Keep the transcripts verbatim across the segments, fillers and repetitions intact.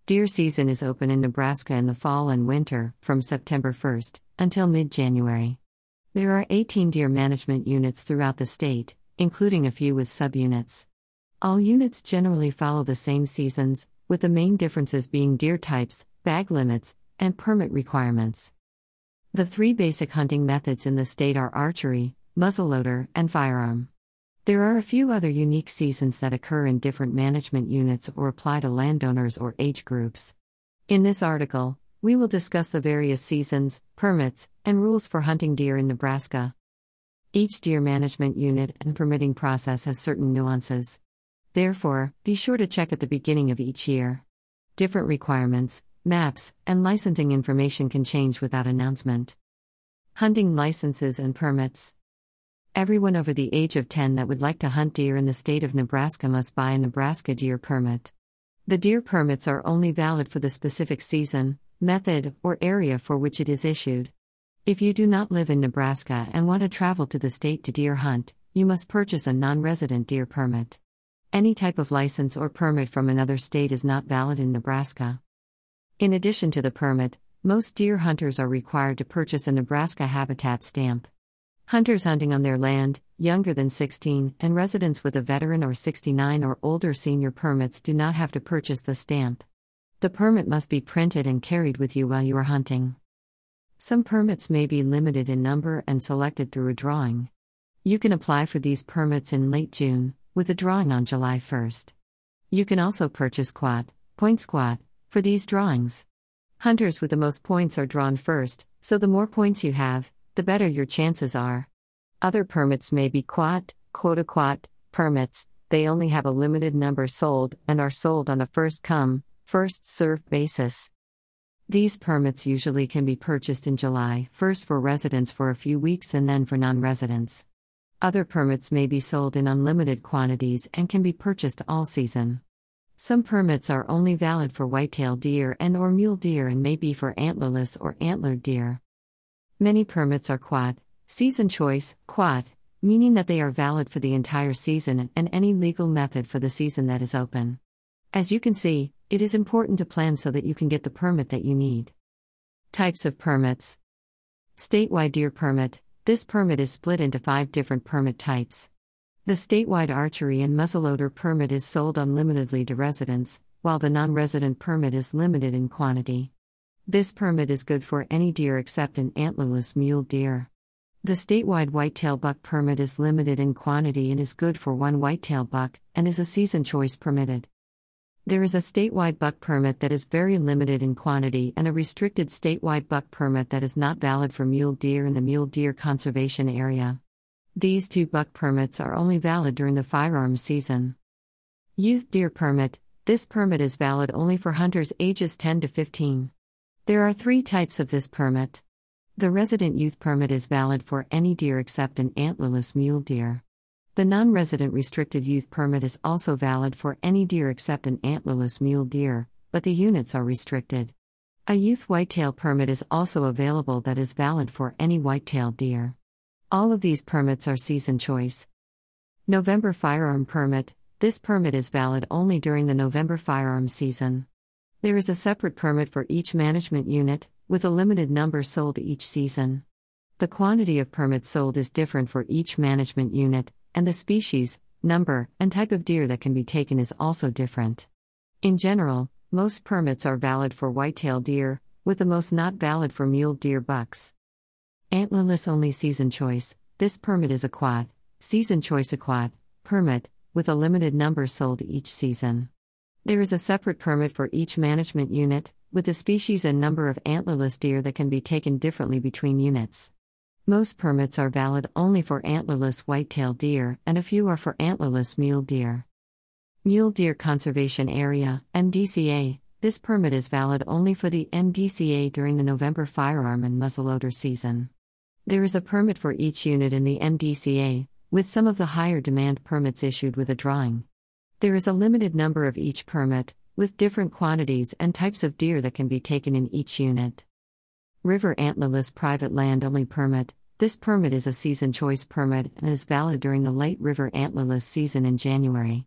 Deer season is open in Nebraska in the fall and winter, from September first until mid-January. There are eighteen deer management units throughout the state, including a few with subunits. All units generally follow the same seasons, with the main differences being deer types, bag limits, and permit requirements. The three basic hunting methods in the state are archery, muzzleloader, and firearm. There are a few other unique seasons that occur in different management units or apply to landowners or age groups. In this article, we will discuss the various seasons, permits, and rules for hunting deer in Nebraska. Each deer management unit and permitting process has certain nuances. Therefore, be sure to check at the beginning of each year. Different requirements, maps, and licensing information can change without announcement. Hunting licenses and permits. Everyone over the age of ten that would like to hunt deer in the state of Nebraska must buy a Nebraska deer permit. The deer permits are only valid for the specific season, method, or area for which it is issued. If you do not live in Nebraska and want to travel to the state to deer hunt, you must purchase a non-resident deer permit. Any type of license or permit from another state is not valid in Nebraska. In addition to the permit, most deer hunters are required to purchase a Nebraska habitat stamp. Hunters hunting on their land, younger than sixteen, and residents with a veteran or sixty-nine or older senior permits do not have to purchase the stamp. The permit must be printed and carried with you while you are hunting. Some permits may be limited in number and selected through a drawing. You can apply for these permits in late June, with a drawing on July first. You can also purchase quad, point squad, for these drawings. Hunters with the most points are drawn first, so the more points you have, the better your chances are. Other permits may be quad, quota quad, permits. They only have a limited number sold and are sold on a first-come, first-served basis. These permits usually can be purchased in July, first for residents for a few weeks and then for non-residents. Other permits may be sold in unlimited quantities and can be purchased all season. Some permits are only valid for white-tailed deer and or mule deer and may be for antlerless or antlered deer. Many permits are quad, season choice, quad, meaning that they are valid for the entire season and any legal method for the season that is open. As you can see, it is important to plan so that you can get the permit that you need. Types of permits. Statewide deer permit. This permit is split into five different permit types. The statewide archery and muzzleloader permit is sold unlimitedly to residents, while the non-resident permit is limited in quantity. This permit is good for any deer except an antlerless mule deer. The statewide whitetail buck permit is limited in quantity and is good for one whitetail buck, and is a season choice permitted. There is a statewide buck permit that is very limited in quantity and a restricted statewide buck permit that is not valid for mule deer in the mule deer conservation area. These two buck permits are only valid during the firearms season. Youth deer permit. This permit is valid only for hunters ages ten to fifteen. There are three types of this permit. The resident youth permit is valid for any deer except an antlerless mule deer. The non-resident restricted youth permit is also valid for any deer except an antlerless mule deer, but the units are restricted. A youth whitetail permit is also available that is valid for any whitetail deer. All of these permits are season choice. November firearm permit. This permit is valid only during the November firearm season. There is a separate permit for each management unit, with a limited number sold each season. The quantity of permits sold is different for each management unit, and the species, number, and type of deer that can be taken is also different. In general, most permits are valid for whitetail deer, with the most not valid for mule deer bucks. Antlerless only season choice. This permit is a quad, season choice a quad, permit, with a limited number sold each season. There is a separate permit for each management unit, with the species and number of antlerless deer that can be taken differently between units. Most permits are valid only for antlerless whitetail deer, and a few are for antlerless mule deer. Mule Deer Conservation Area, M D C A. This permit is valid only for the M D C A during the November firearm and muzzleloader season. There is a permit for each unit in the M D C A, with some of the higher demand permits issued with a drawing. There is a limited number of each permit, with different quantities and types of deer that can be taken in each unit. River Antlerless Private Land Only Permit. This permit is a season choice permit and is valid during the late river antlerless season in January.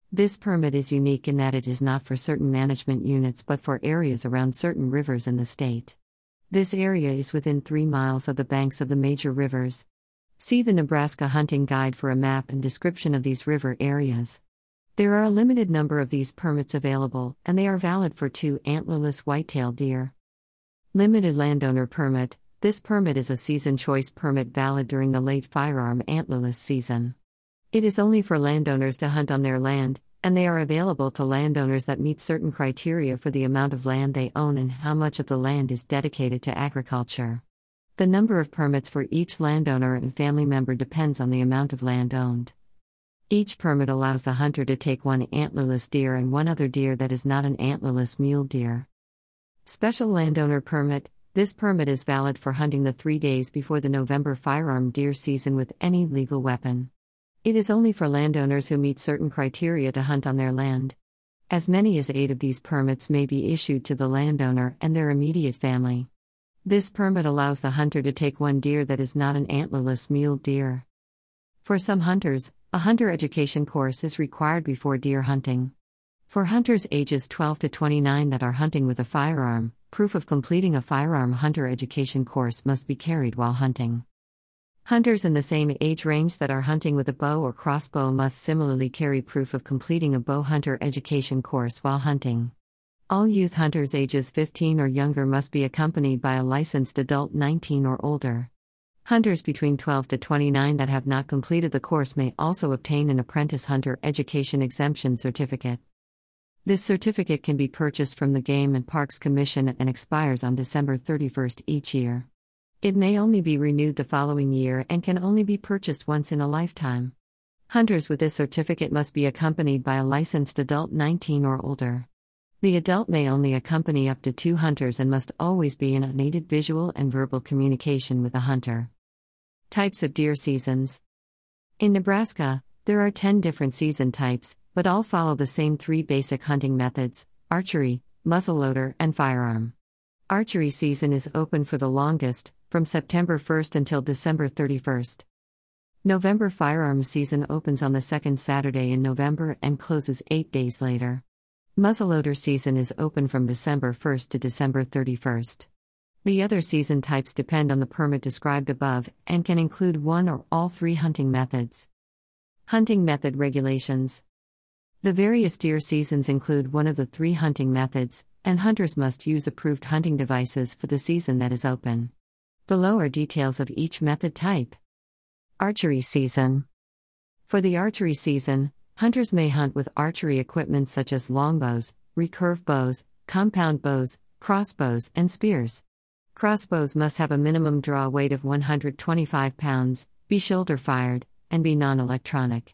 This permit is unique in that it is not for certain management units but for areas around certain rivers in the state. This area is within three miles of the banks of the major rivers. See the Nebraska Hunting Guide for a map and description of these river areas. There are a limited number of these permits available, and they are valid for two antlerless white-tailed deer. Limited Landowner Permit. This permit is a season choice permit valid during the late firearm antlerless season. It is only for landowners to hunt on their land, and they are available to landowners that meet certain criteria for the amount of land they own and how much of the land is dedicated to agriculture. The number of permits for each landowner and family member depends on the amount of land owned. Each permit allows the hunter to take one antlerless deer and one other deer that is not an antlerless mule deer. Special Landowner Permit. This permit is valid for hunting the three days before the November firearm deer season with any legal weapon. It is only for landowners who meet certain criteria to hunt on their land. As many as eight of these permits may be issued to the landowner and their immediate family. This permit allows the hunter to take one deer that is not an antlerless mule deer. For some hunters, a hunter education course is required before deer hunting. For hunters ages twelve to twenty-nine that are hunting with a firearm, proof of completing a firearm hunter education course must be carried while hunting. Hunters in the same age range that are hunting with a bow or crossbow must similarly carry proof of completing a bow hunter education course while hunting. All youth hunters ages fifteen or younger must be accompanied by a licensed adult nineteen or older. Hunters between twelve to twenty-nine that have not completed the course may also obtain an Apprentice Hunter Education Exemption Certificate. This certificate can be purchased from the Game and Parks Commission and expires on December thirty-first each year. It may only be renewed the following year and can only be purchased once in a lifetime. Hunters with this certificate must be accompanied by a licensed adult nineteen or older. The adult may only accompany up to two hunters and must always be in unaided visual and verbal communication with the hunter. Types of deer seasons. In Nebraska, there are ten different season types, but all follow the same three basic hunting methods: archery, muzzleloader, and firearm. Archery season is open for the longest, from September first until December thirty-first. November firearm season opens on the second Saturday in November and closes eight days later. Muzzleloader season is open from December first to December thirty-first. The other season types depend on the permit described above and can include one or all three hunting methods. Hunting method regulations. The various deer seasons include one of the three hunting methods, and hunters must use approved hunting devices for the season that is open. Below are details of each method type. Archery season. For the archery season, hunters may hunt with archery equipment such as longbows, recurve bows, compound bows, crossbows, and spears. Crossbows must have a minimum draw weight of one hundred twenty-five pounds, be shoulder-fired, and be non-electronic.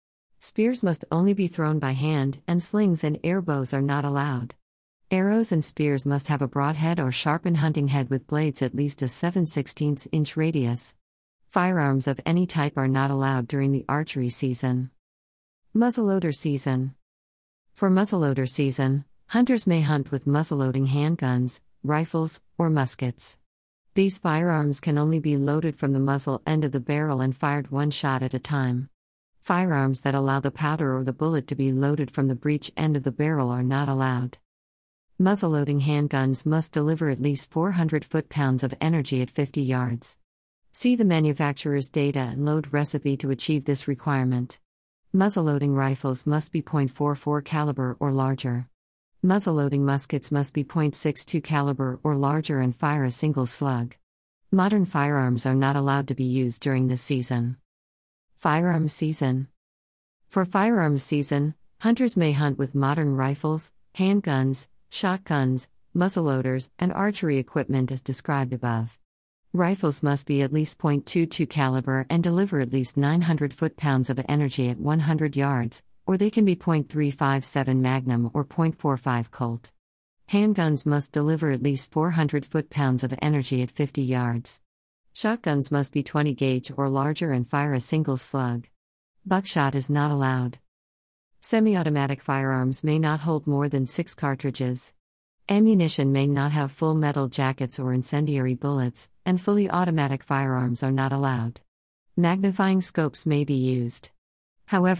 Spears must only be thrown by hand, and slings and air bows are not allowed. Arrows and spears must have a broadhead or sharpened hunting head with blades at least a seven sixteenths inch radius. Firearms of any type are not allowed during the archery season. Muzzleloader season. For muzzleloader season, hunters may hunt with muzzleloading handguns, rifles, or muskets. These firearms can only be loaded from the muzzle end of the barrel and fired one shot at a time. Firearms that allow the powder or the bullet to be loaded from the breech end of the barrel are not allowed. Muzzleloading handguns must deliver at least four hundred foot-pounds of energy at fifty yards. See the manufacturer's data and load recipe to achieve this requirement. Muzzleloading rifles must be point four four caliber or larger. Muzzleloading muskets must be point six two caliber or larger and fire a single slug. Modern firearms are not allowed to be used during this season. Firearm season. For firearms season, hunters may hunt with modern rifles, handguns, shotguns, muzzleloaders, and archery equipment as described above. Rifles must be at least point two two caliber and deliver at least nine hundred foot-pounds of energy at one hundred yards, or they can be point three five seven Magnum or point four five Colt. Handguns must deliver at least four hundred foot-pounds of energy at fifty yards. Shotguns must be twenty gauge or larger and fire a single slug. Buckshot is not allowed. Semi-automatic firearms may not hold more than six cartridges. Ammunition may not have full metal jackets or incendiary bullets, and fully automatic firearms are not allowed. Magnifying scopes may be used. However,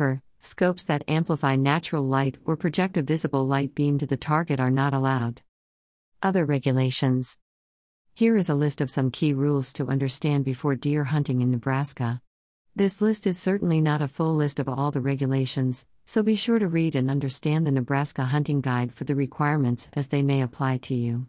Scopes that amplify natural light or project a visible light beam to the target are not allowed. Other regulations. Here is a list of some key rules to understand before deer hunting in Nebraska. This list is certainly not a full list of all the regulations, so be sure to read and understand the Nebraska Hunting Guide for the requirements as they may apply to you.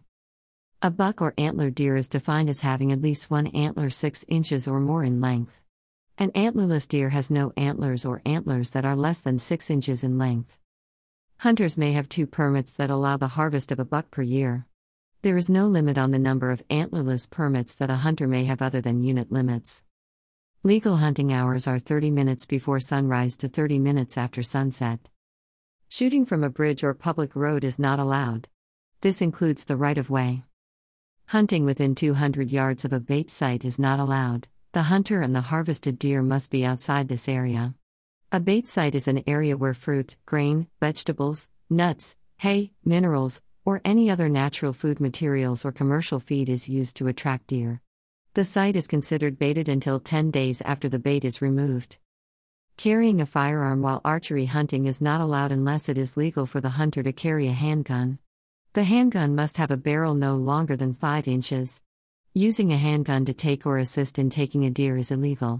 A buck or antler deer is defined as having at least one antler six inches or more in length. An antlerless deer has no antlers or antlers that are less than six inches in length. Hunters may have two permits that allow the harvest of a buck per year. There is no limit on the number of antlerless permits that a hunter may have other than unit limits. Legal hunting hours are thirty minutes before sunrise to thirty minutes after sunset. Shooting from a bridge or public road is not allowed. This includes the right-of-way. Hunting within two hundred yards of a bait site is not allowed. The hunter and the harvested deer must be outside this area. A bait site is an area where fruit, grain, vegetables, nuts, hay, minerals, or any other natural food materials or commercial feed is used to attract deer. The site is considered baited until ten days after the bait is removed. Carrying a firearm while archery hunting is not allowed unless it is legal for the hunter to carry a handgun. The handgun must have a barrel no longer than five inches. Using a handgun to take or assist in taking a deer is illegal.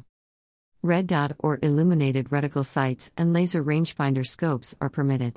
Red dot or illuminated reticle sights and laser rangefinder scopes are permitted.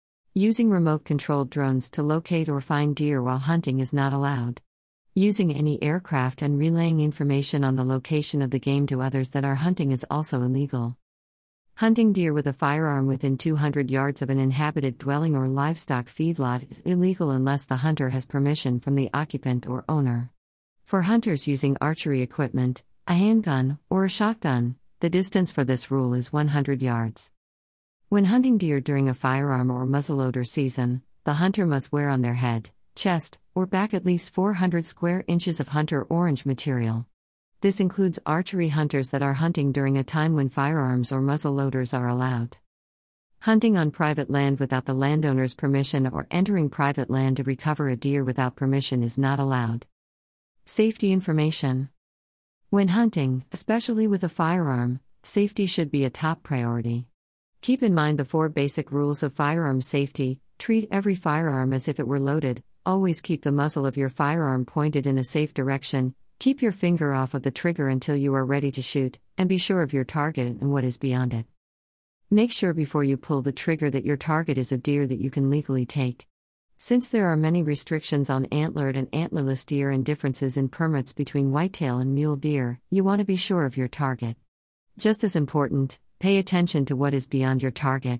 Using remote-controlled drones to locate or find deer while hunting is not allowed. Using any aircraft and relaying information on the location of the game to others that are hunting is also illegal. Hunting deer with a firearm within two hundred yards of an inhabited dwelling or livestock feedlot is illegal unless the hunter has permission from the occupant or owner. For hunters using archery equipment, a handgun, or a shotgun, the distance for this rule is one hundred yards. When hunting deer during a firearm or muzzleloader season, the hunter must wear on their head, chest, or back at least four hundred square inches of hunter orange material. This includes archery hunters that are hunting during a time when firearms or muzzleloaders are allowed. Hunting on private land without the landowner's permission or entering private land to recover a deer without permission is not allowed. Safety information. When hunting, especially with a firearm, safety should be a top priority. Keep in mind the four basic rules of firearm safety. Treat every firearm as if it were loaded. Always keep the muzzle of your firearm pointed in a safe direction. Keep your finger off of the trigger until you are ready to shoot, and be sure of your target and what is beyond it. Make sure before you pull the trigger that your target is a deer that you can legally take. Since there are many restrictions on antlered and antlerless deer and differences in permits between whitetail and mule deer, you want to be sure of your target. Just as important, pay attention to what is beyond your target.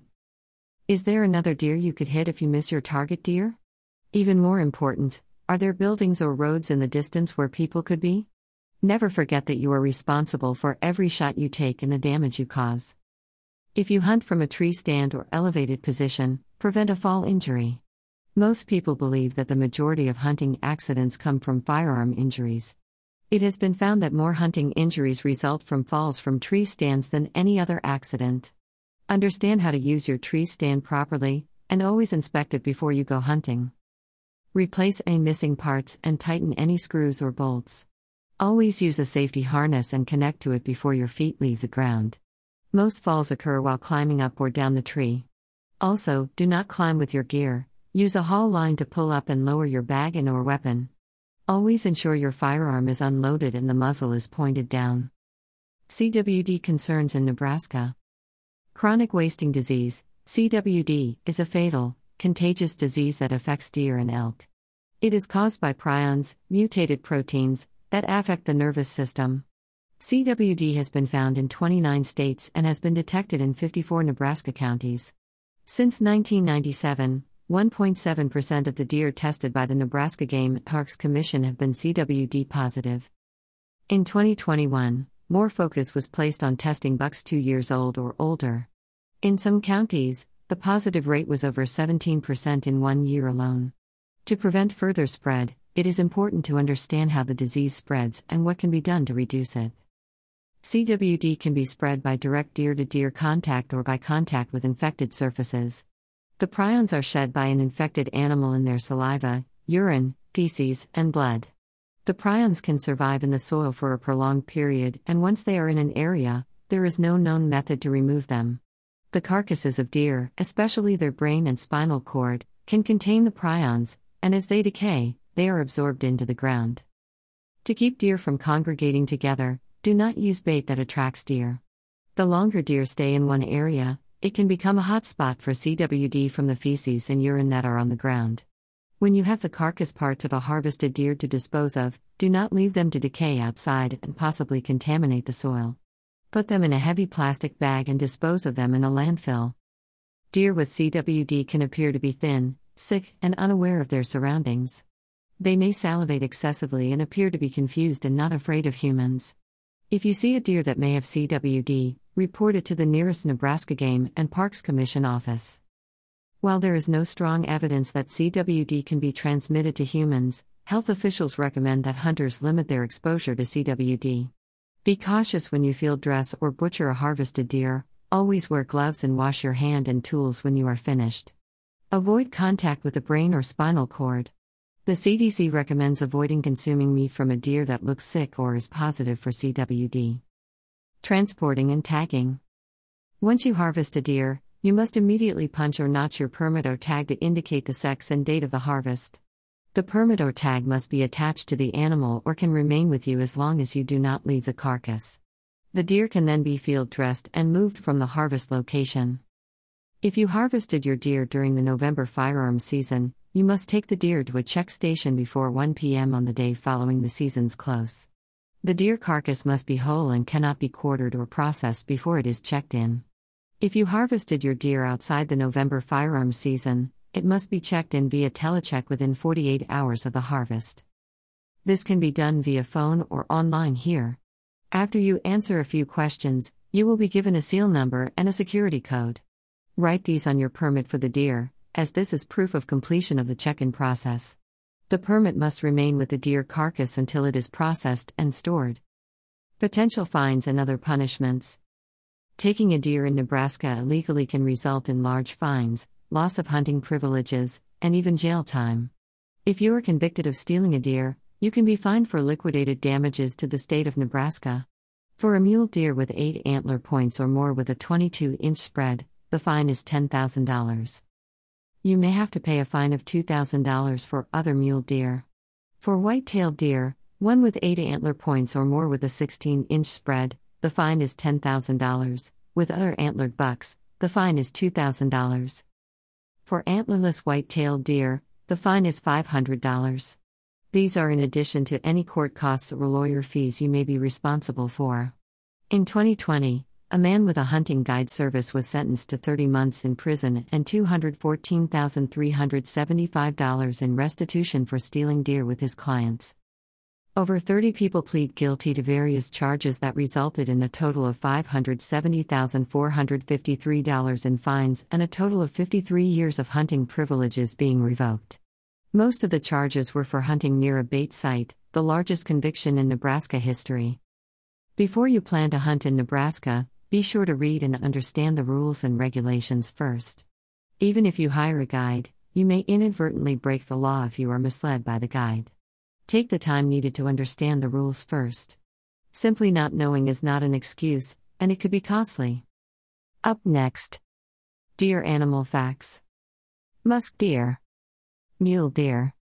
Is there another deer you could hit if you miss your target deer? Even more important, are there buildings or roads in the distance where people could be? Never forget that you are responsible for every shot you take and the damage you cause. If you hunt from a tree stand or elevated position, prevent a fall injury. Most people believe that the majority of hunting accidents come from firearm injuries. It has been found that more hunting injuries result from falls from tree stands than any other accident. Understand how to use your tree stand properly, and always inspect it before you go hunting. Replace any missing parts and tighten any screws or bolts. Always use a safety harness and connect to it before your feet leave the ground. Most falls occur while climbing up or down the tree. Also, do not climb with your gear. Use a haul line to pull up and lower your bag and or weapon. Always ensure your firearm is unloaded and the muzzle is pointed down. C W D concerns in Nebraska. Chronic wasting disease, C W D, is a fatal, contagious disease that affects deer and elk. It is caused by prions, mutated proteins, that affect the nervous system. C W D has been found in twenty-nine states and has been detected in fifty-four Nebraska counties. Since nineteen ninety-seven, one point seven percent of the deer tested by the Nebraska Game Parks Commission have been C W D positive. In twenty twenty-one, more focus was placed on testing bucks two years old or older. In some counties, the positive rate was over seventeen percent in one year alone. To prevent further spread, it is important to understand how the disease spreads and what can be done to reduce it. C W D can be spread by direct deer-to-deer contact or by contact with infected surfaces. The prions are shed by an infected animal in their saliva, urine, feces, and blood. The prions can survive in the soil for a prolonged period, and once they are in an area, there is no known method to remove them. The carcasses of deer, especially their brain and spinal cord, can contain the prions, and as they decay, they are absorbed into the ground. To keep deer from congregating together, do not use bait that attracts deer. The longer deer stay in one area, it can become a hot spot for C W D from the feces and urine that are on the ground. When you have the carcass parts of a harvested deer to dispose of, do not leave them to decay outside and possibly contaminate the soil. Put them in a heavy plastic bag and dispose of them in a landfill. Deer with C W D can appear to be thin, sick, and unaware of their surroundings. They may salivate excessively and appear to be confused and not afraid of humans. If you see a deer that may have C W D, report it to the nearest Nebraska Game and Parks Commission office. While there is no strong evidence that C W D can be transmitted to humans, health officials recommend that hunters limit their exposure to C W D. Be cautious when you field dress or butcher a harvested deer. Always wear gloves and wash your hand and tools when you are finished. Avoid contact with the brain or spinal cord. The C D C recommends avoiding consuming meat from a deer that looks sick or is positive for C W D. Transporting and tagging. Once you harvest a deer, you must immediately punch or notch your permit or tag to indicate the sex and date of the harvest. The permit or tag must be attached to the animal or can remain with you as long as you do not leave the carcass. The deer can then be field dressed and moved from the harvest location. If you harvested your deer during the November firearm season, you must take the deer to a check station before one p.m. on the day following the season's close. The deer carcass must be whole and cannot be quartered or processed before it is checked in. If you harvested your deer outside the November firearm season, it must be checked in via telecheck within forty-eight hours of the harvest. This can be done via phone or online here. After you answer a few questions, you will be given a seal number and a security code. Write these on your permit for the deer, as this is proof of completion of the check-in process. The permit must remain with the deer carcass until it is processed and stored. Potential fines and other punishments. Taking a deer in Nebraska illegally can result in large fines, loss of hunting privileges, and even jail time. If you are convicted of stealing a deer, you can be fined for liquidated damages to the state of Nebraska. For a mule deer with eight antler points or more with a twenty-two inch spread, the fine is ten thousand dollars. You may have to pay a fine of two thousand dollars for other mule deer. For white-tailed deer, one with eight antler points or more with a sixteen inch spread, the fine is ten thousand dollars. With other antlered bucks, the fine is two thousand dollars. For antlerless white-tailed deer, the fine is five hundred dollars. These are in addition to any court costs or lawyer fees you may be responsible for. In twenty twenty, a man with a hunting guide service was sentenced to thirty months in prison and two hundred fourteen thousand three hundred seventy-five dollars in restitution for stealing deer with his clients. Over thirty people plead guilty to various charges that resulted in a total of five hundred seventy thousand four hundred fifty-three dollars in fines and a total of fifty-three years of hunting privileges being revoked. Most of the charges were for hunting near a bait site, the largest conviction in Nebraska history. Before you plan to hunt in Nebraska, be sure to read and understand the rules and regulations first. Even if you hire a guide, you may inadvertently break the law if you are misled by the guide. Take the time needed to understand the rules first. Simply not knowing is not an excuse, and it could be costly. Up next. Deer animal facts. Musk deer. Mule deer.